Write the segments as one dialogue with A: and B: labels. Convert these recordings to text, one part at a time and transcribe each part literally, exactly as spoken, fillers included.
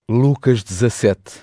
A: Lucas dezassete.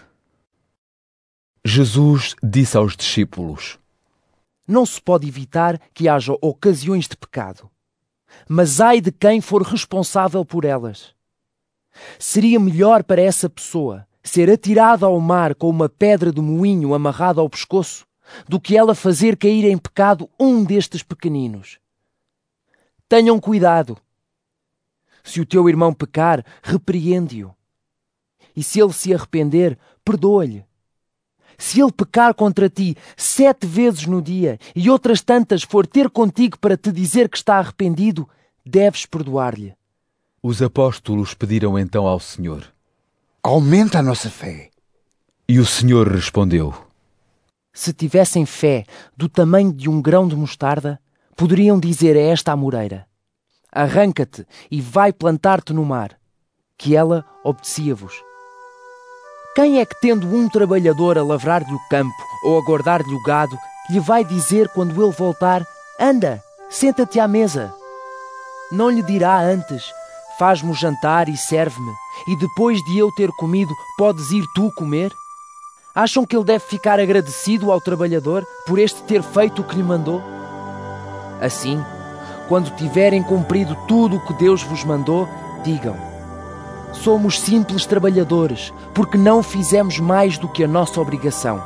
A: Jesus disse aos discípulos:
B: Não se pode evitar que haja ocasiões de pecado, mas ai de quem for responsável por elas. Seria melhor para essa pessoa ser atirada ao mar com uma pedra de moinho amarrada ao pescoço do que ela fazer cair em pecado um destes pequeninos. Tenham cuidado. Se o teu irmão pecar, repreende-o. E se ele se arrepender, perdoa-lhe. Se ele pecar contra ti sete vezes no dia e outras tantas for ter contigo para te dizer que está arrependido, deves perdoar-lhe.
A: Os apóstolos pediram então ao Senhor:
C: Aumenta a nossa fé.
A: E o Senhor respondeu:
B: Se tivessem fé do tamanho de um grão de mostarda, poderiam dizer a esta amoreira: Arranca-te e vai plantar-te no mar, que ela obedecia-vos. Quem é que, tendo um trabalhador a lavrar-lhe o campo ou a guardar-lhe o gado, lhe vai dizer quando ele voltar: Anda, senta-te à mesa? Não lhe dirá antes: Faz-me o jantar e serve-me, e depois de eu ter comido, podes ir tu comer? Acham que ele deve ficar agradecido ao trabalhador por este ter feito o que lhe mandou? Assim, quando tiverem cumprido tudo o que Deus vos mandou, digam: Somos simples trabalhadores, porque não fizemos mais do que a nossa obrigação.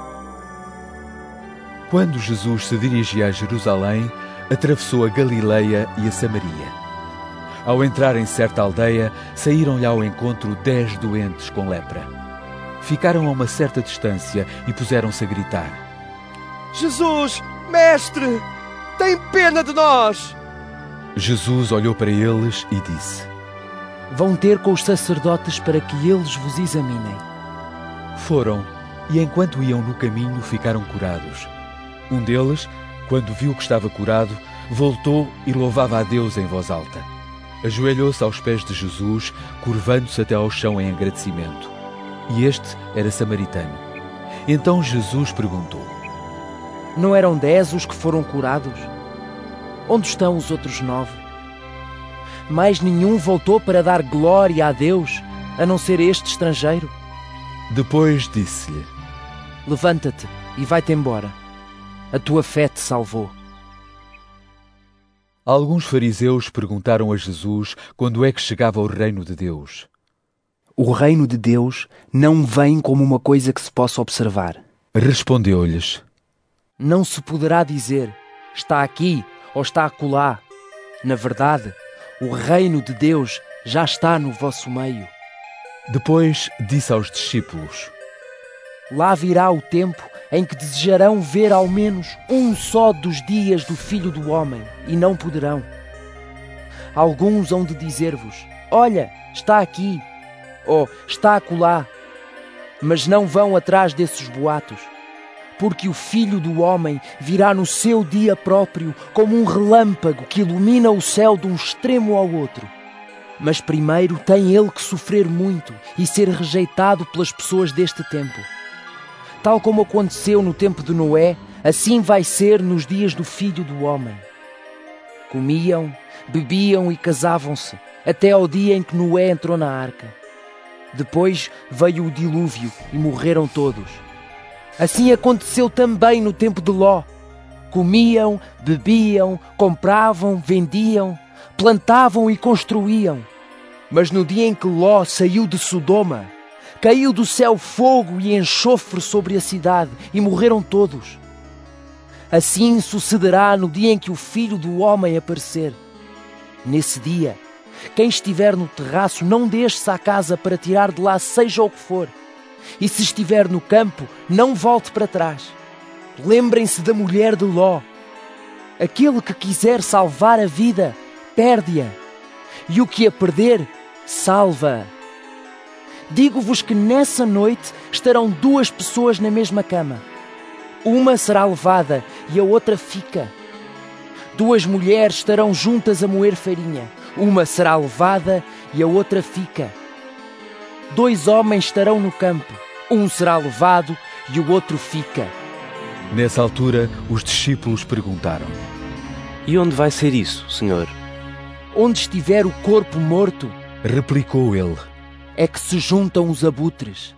A: Quando Jesus se dirigia a Jerusalém, atravessou a Galileia e a Samaria. Ao entrar em certa aldeia, saíram-lhe ao encontro dez doentes com lepra. Ficaram a uma certa distância e puseram-se a gritar:
D: Jesus, mestre, tem pena de nós!
A: Jesus olhou para eles e disse:
B: Vão ter com os sacerdotes para que eles vos examinem.
A: Foram, e enquanto iam no caminho ficaram curados. Um deles, quando viu que estava curado, voltou e louvava a Deus em voz alta. Ajoelhou-se aos pés de Jesus, curvando-se até ao chão em agradecimento. E este era samaritano. Então Jesus perguntou:
B: Não eram dez os que foram curados? Onde estão os outros nove? Mais nenhum voltou para dar glória a Deus, a não ser este estrangeiro?
A: Depois disse-lhe:
B: Levanta-te e vai-te embora. A tua fé te salvou.
A: Alguns fariseus perguntaram a Jesus quando é que chegava o reino de Deus.
B: O reino de Deus não vem como uma coisa que se possa observar.
A: Respondeu-lhes:
B: Não se poderá dizer, está aqui ou está acolá. Na verdade, o reino de Deus já está no vosso meio.
A: Depois disse aos discípulos:
B: Lá virá o tempo em que desejarão ver ao menos um só dos dias do Filho do Homem, e não poderão. Alguns hão de dizer-vos: Olha, está aqui, ou está acolá. Mas não vão atrás desses boatos, porque o Filho do Homem virá no seu dia próprio como um relâmpago que ilumina o céu de um extremo ao outro. Mas primeiro tem ele que sofrer muito e ser rejeitado pelas pessoas deste tempo. Tal como aconteceu no tempo de Noé, assim vai ser nos dias do Filho do Homem. Comiam, bebiam e casavam-se, até ao dia em que Noé entrou na arca. Depois veio o dilúvio e morreram todos. Assim aconteceu também no tempo de Ló. Comiam, bebiam, compravam, vendiam, plantavam e construíam. Mas no dia em que Ló saiu de Sodoma, caiu do céu fogo e enxofre sobre a cidade e morreram todos. Assim sucederá no dia em que o Filho do Homem aparecer. Nesse dia, quem estiver no terraço não desça à casa para tirar de lá seja o que for. E se estiver no campo, não volte para trás. Lembrem-se da mulher de Ló. Aquele que quiser salvar a vida, perde-a. E o que a perder, salva-a. Digo-vos que nessa noite estarão duas pessoas na mesma cama. Uma será levada e a outra fica. Duas mulheres estarão juntas a moer farinha. Uma será levada e a outra fica. Dois homens estarão no campo. Um será levado e o outro fica.
A: Nessa altura, os discípulos perguntaram:
E: E onde vai ser isso, Senhor?
B: Onde estiver o corpo morto,
A: replicou ele,
B: é que se juntam os abutres.